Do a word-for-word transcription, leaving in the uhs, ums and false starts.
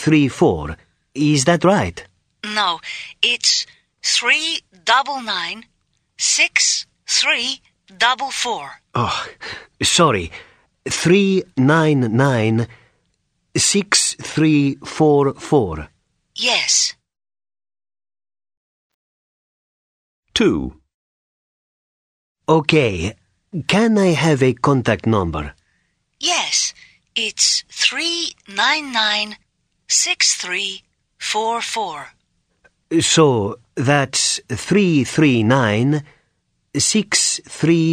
three four. Is that right? No, it's three double nine six three double four. Oh, sorry. Three nine nine six three four four. Yes. Two. Okay. Can I have a contact number? Yes, it's three nine nine six three four four. So that's three three nine six three